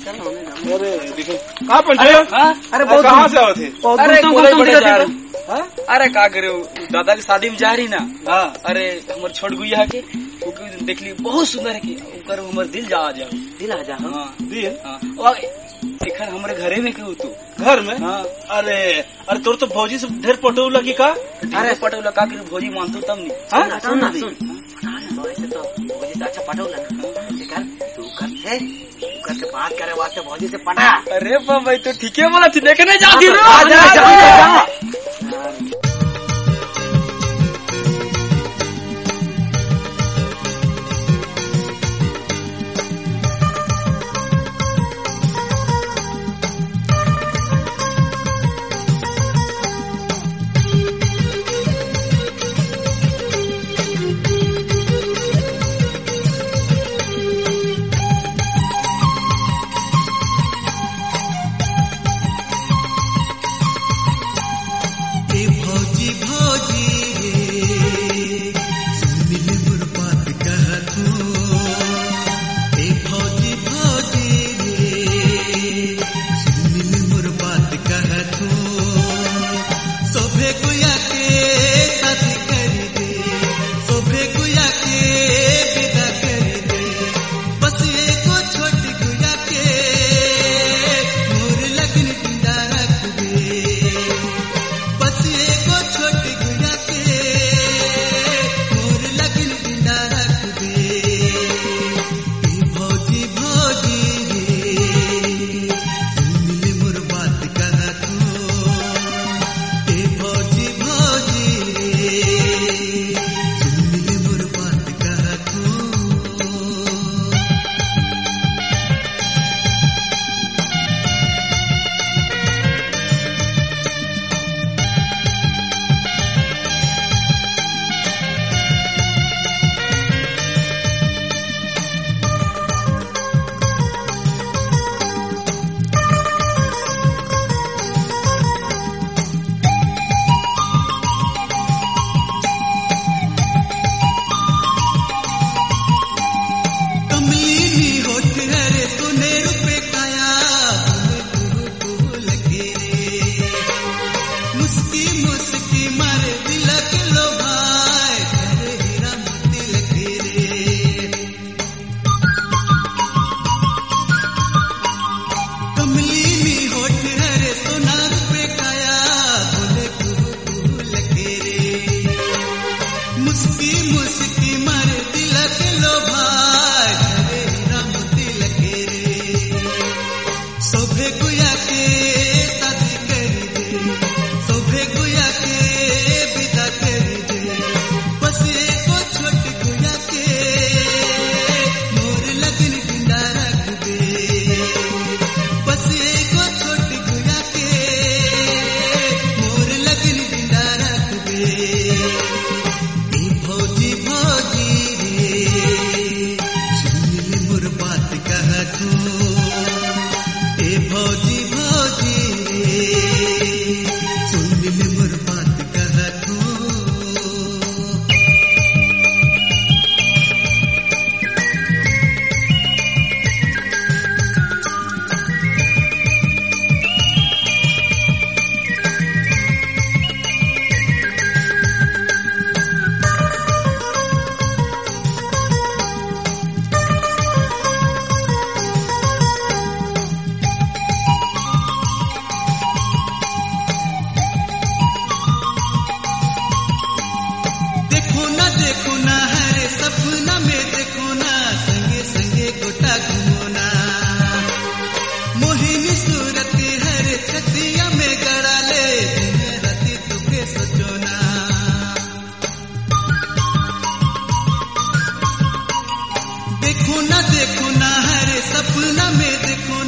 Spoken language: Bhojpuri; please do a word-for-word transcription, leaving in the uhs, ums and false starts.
अरे देखो कहाँ पंटे? अरे कहाँ से आए थे? अरे बड़े जा रहे। अरे का करे दादा की शादी में जा रही ना। अरे हमारे छोड़ गुइया के देख ली बहुत सुंदर है कि ओकर हमर दिल जा आ जाओ दिल आ जा। हाँ दिल हाँ एखर हमारे घरे में क्यों तू घर में? हाँ अरे अरे तोर तो भौजी से ढेर पटौला की का? अरे पटौला का फिर भौजी मानतो तब नहीं। हाँ सुन ना सुन वैसे तो भौजी से अच्छा पटौला ना तू करते करके बात करे वास्ते भौजी से पटा। अरे भाई तो ठीक है बोला तू देखने जाती रो। देखो ना देखो ना हरे सपना में देखो